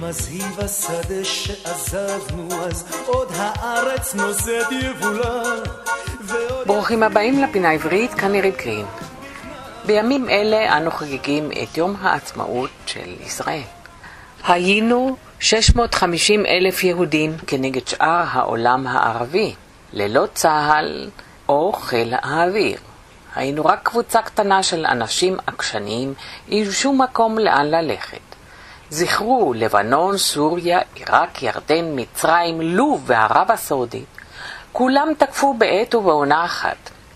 מזהיב השדה שעזבנו אז עוד הארץ נושאת יבולה. ברוכים הבאים לפינה העברית, כאן עירית קרין. בימים אלה אנו חוגגים את יום העצמאות של ישראל. היינו 650,000 יהודים כנגד שאר העולם הערבי, ללא צהל או חיל האוויר. היינו רק קבוצה קטנה של אנשים עקשניים עם שום מקום לאן ללכת. זכרו, לבנון, סוריה, עיראק, ירדן, מצרים, לוב וערב הסעודית, כולם תקפו בעת ובעונה אחת.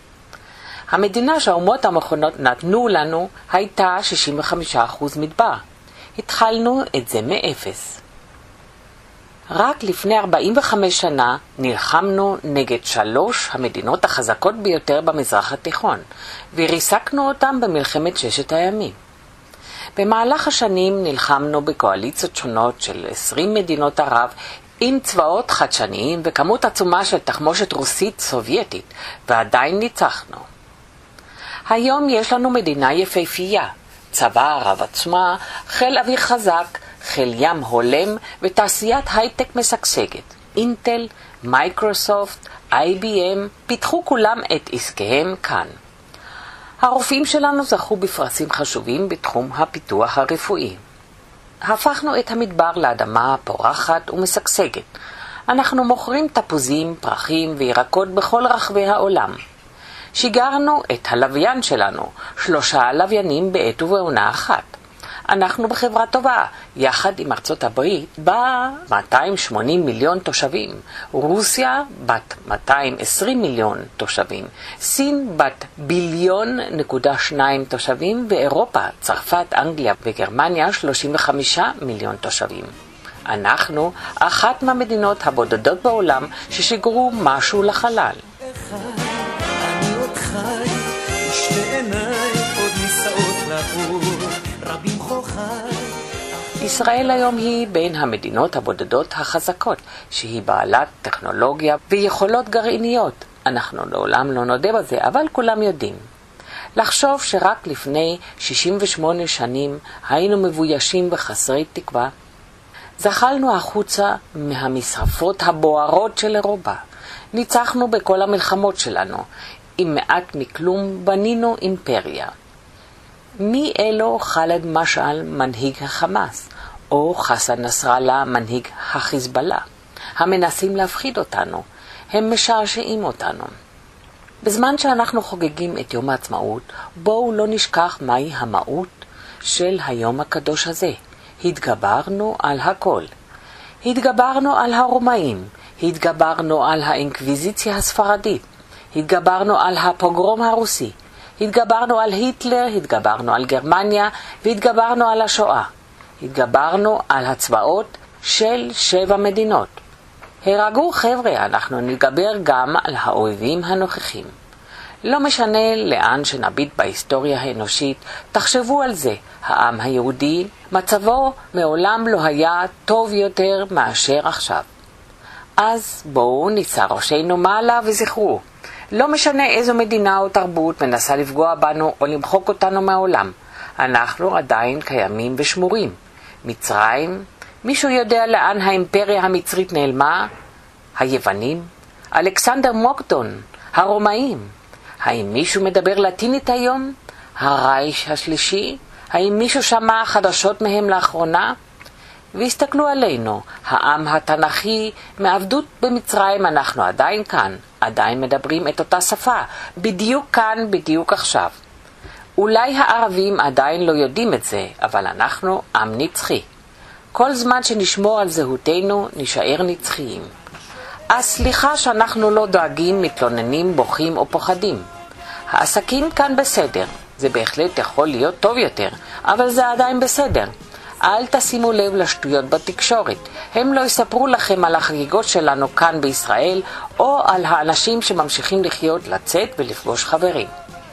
המדינה שהאומות המכונות נתנו לנו הייתה 65% מדבר. התחלנו את זה מאפס. רק לפני 45 שנה נלחמנו נגד 3 המדינות החזקות ביותר במזרח התיכון, וריסקנו אותם במלחמת 6 הימים. במהלך השנים נלחמנו בקואליציות שונות של 20 מדינות ערב עם צבאות חדשניים וכמות עצומה של תחמושת רוסית סובייטית, ועדיין ניצחנו. היום יש לנו מדינה יפהפייה, צבא רב עוצמה, חיל אוויר חזק, חיל ים הולם ותעשיית הייטק משגשגת. אינטל, מייקרוסופט, IBM פיתחו כולם את עסקיהם כאן. הרופאים שלנו זכו בפרסים חשובים בתחום הפיתוח הרפואי. הפכנו את המדבר לאדמה פורחת ומשגשגת. אנחנו מוכרים תפוזים, פרחים וירקות בכל רחבי העולם. שיגרנו את הלוויין שלנו, 3 לוויינים בעת ובעונה אחת. אנחנו בחברה טובה, יחד עם ארצות הברית, בה 280 מיליון תושבים, רוסיה בת 220 מיליון תושבים, סין בת 1.2 ביליון תושבים, ואירופה, צרפת, אנגליה וגרמניה 35 מיליון תושבים. אנחנו אחת מהמדינות הבודדות בעולם ששיגרו משהו לחלל. אני עוד חי, ושתי עיניי עוד נישאות לאור, רבים חוכי. ישראל היום היא בין המדינות הבודדות החזקות, שהיא בעלת טכנולוגיה ויכולות גרעיניות. אנחנו לעולם לא נודה בזה, אבל כולם יודעים. לחשוב שרק לפני 68 שנים היינו מבוישים וחסרי תקווה. זחלנו החוצה מהמשרפות הבוערות של אירופה. ניצחנו בכל המלחמות שלנו. עם מעט מכלום בנינו אימפריה. מי אלו ח'אלד משעל, מנהיג החמאס, או חסן נסראללה, מנהיג החיזבאללה? המנסים להפחיד אותנו. הם משעשעים אותנו. בזמן שאנחנו חוגגים את יום העצמאות, בואו לא נשכח מהי המהות של היום הקדוש הזה. התגברנו על הכל. התגברנו על הרומאים. התגברנו על האינקוויזיציה הספרדית. התגברנו על הפוגרום הרוסי. התגברנו על היטלר, התגברנו על גרמניה, והתגברנו על השואה. התגברנו על הצבאות של 7 מדינות. הרגעו חבר'ה, אנחנו נתגבר גם על האויבים הנוכחים. לא משנה לאן שנביט בהיסטוריה האנושית, תחשבו על זה. העם היהודי, מצבו מעולם לא היה טוב יותר מאשר עכשיו. אז בואו נישא ראשינו מעלה וזכרו. לא משנה איזו מדינה או תרבות מנסה לפגוע בנו או למחוק אותנו מהעולם. אנחנו עדיין קיימים ושמורים. מצרים, מישהו יודע לאן האימפריה המצרית נעלמה? היוונים? אלכסנדר מוקדון? הרומאים? האם מישהו מדבר לטינית היום? הרייך השלישי? האם מישהו שמע חדשות מהם לאחרונה? והסתכלו עלינו, העם התנ"כי, מעבדות במצרים אנחנו עדיין כאן, עדיין מדברים את אותה שפה, בדיוק כאן, בדיוק עכשיו. אולי הערבים עדיין לא יודעים את זה, אבל אנחנו עם נצחי. כל זמן שנשמור על זהותנו, נשאר נצחיים. אז סליחה שאנחנו לא דואגים, מתלוננים, בוכים או פוחדים. העסקים כאן בסדר, זה בהחלט יכול להיות טוב יותר, אבל זה עדיין בסדר. אל תשימו לב לשטויות בתקשורת. הם לא יספרו לכם על החגיגות שלנו כאן בישראל, או על האנשים שממשיכים לחיות, לצאת ולפגוש חברים.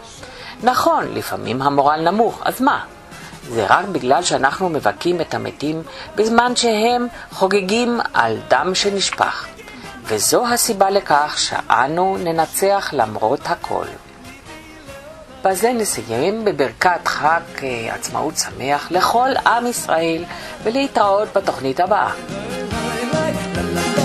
נכון, לפעמים המורל נמוך, אז מה? זה רק בגלל שאנחנו מבכים את המתים בזמן שהם חוגגים על דם שנשפך. וזו הסיבה לכך שאנו ננצח למרות הכל. בזה נסיים בברכת חג עצמאות שמח לכל עם ישראל, ולהתראות בתוכנית הבאה.